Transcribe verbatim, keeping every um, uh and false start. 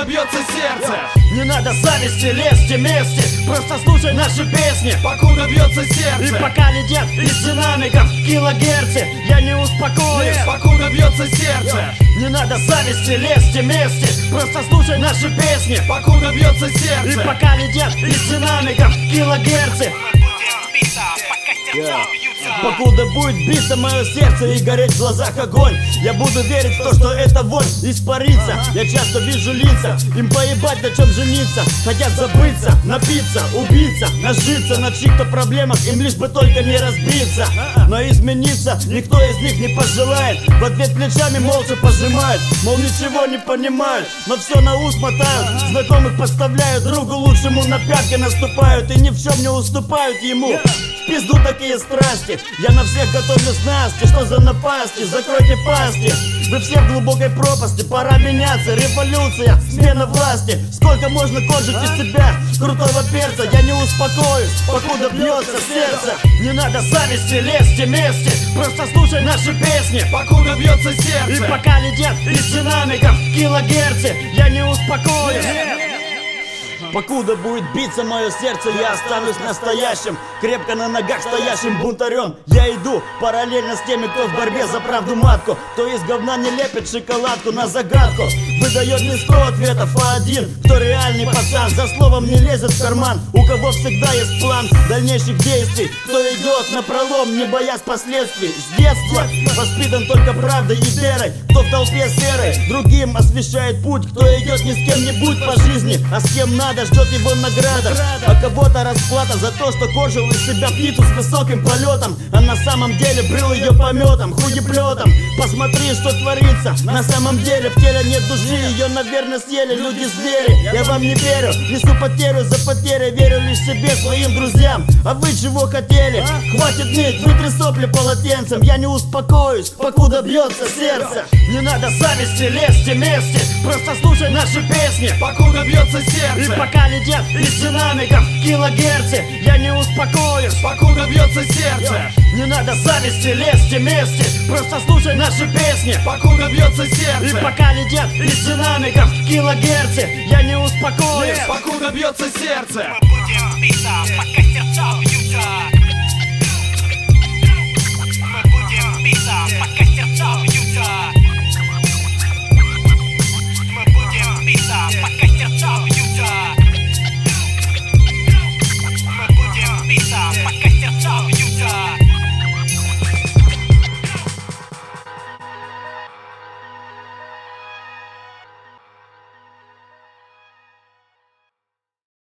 бьется сердце. Не надо зависти, лезьте вместе, просто слушай наши песни, покуда бьется сердце. И пока летят из динамиков килогерцы, я не успокоюсь, покуда бьется сердце. Не надо зависти, лезьте вместе, просто слушай наши песни, покуда бьется сердце. И пока летят из динамиков килогерцы, yeah. Покуда будет биться мое сердце и гореть в глазах огонь, я буду верить в то, что эта вонь испарится. Я часто вижу лица, им поебать на чем жениться, хотят забыться, напиться, убиться, нажиться на чьих-то проблемах, им лишь бы только не разбиться. Но измениться никто из них не пожелает, в ответ плечами молча пожимают, мол ничего не понимают, но все на ус мотают, знакомых подставляют, другу лучшему на пятки наступают и ни в чем не уступают ему. В пизду такие страсти, я на всех готовлю снасти, что за напасти, закройте пасти. Вы все в глубокой пропасти, пора меняться, революция, смена власти. Сколько можно коржить из себя крутого перца, я не успокоюсь, покуда бьется сердце. Не надо зависти, лезьте вместе, просто слушай наши песни, покуда бьется сердце. И пока летят из динамиков килогерцы, я не успокоюсь. Покуда будет биться мое сердце, я останусь настоящим, крепко на ногах стоящим бунтарем. Я иду параллельно с теми, кто в борьбе за правду матку, кто из говна не лепит шоколадку на загадку, выдает не сто ответов, а один, кто реальный пацан, за словом не лезет в карман, у кого всегда есть план дальнейших действий, кто идет напролом, не боясь последствий. С детства воспитан только правдой и верой, кто в толпе серой другим освещает путь, кто идет не с кем-нибудь по жизни, а с кем надо, ждет его награда, а кого-то расплата за то, что коржил из себя птицу с высоким полетом, а на самом деле брил ее пометом, хуеплетом. Посмотри, что творится, на самом деле в теле нет души, ее, наверное, съели люди-звери. Я вам не верю, несу потерю за потерей, верю лишь себе, своим друзьям. А вы чего хотели? Хватит ныть, вытри сопли полотенцем, я не успокоюсь, покуда бьется сердце. Не надо зависти, лезьте вместе, просто слушай наши песни, покуда бьется сердце. И пока летят из динамиков килогерцы, я не успокоюсь, покуда бьется сердце. Не надо зависти, лезьте вместе, просто слушай наши песни, покуда бьется сердце. И пока летят из динамиков килогерцы, я не успокоюсь, покуда бьется сердце. Мы будем биться, пока сердца бьются. Мы будем биться, пока сердца бьются.